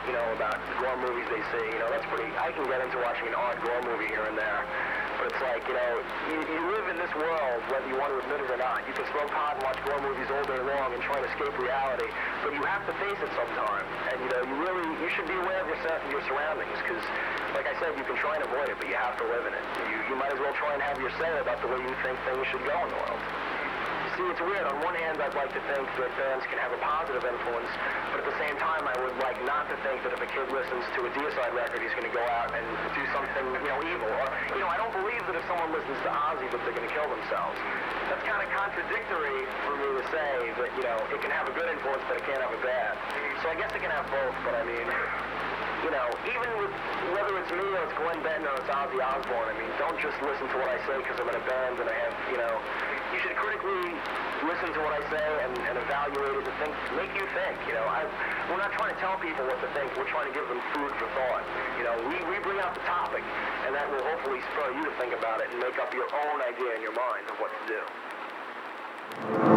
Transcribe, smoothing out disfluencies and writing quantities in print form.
you know, about the gore movies they see. You know, that's pretty, I can get into watching an odd gore movie here and there. But it's like, you know, you live in this world, whether you want to admit it or not. You can smoke pot and watch gore movies all day long and try to escape reality, but you have to face it sometime. And, you know, you should be aware of your surroundings, because, like I said, you can try and avoid it, but you have to live in it. You might as well try and have your say about the way you think things should go in the world. See, it's weird. On one hand, I'd like to think that bands can have a positive influence, but at the same time, I would like not to think that if a kid listens to a Deicide record, he's going to go out and do something, you know, evil. Or, you know, I don't believe that if someone listens to Ozzy that they're going to kill themselves. That's kind of contradictory for me to say that, you know, it can have a good influence, but it can't have a bad. So I guess it can have both, but I mean, you know, even with, whether it's me or it's Glenn Benton or it's Ozzy Osbourne, I mean, don't just listen to what I say because I'm in a band and I have, you know, you should critically listen to what I say and evaluate it and think, make you think, you know. We're not trying to tell people what to think, we're trying to give them food for thought. You know, we bring out the topic, and that will hopefully spur you to think about it and make up your own idea in your mind of what to do.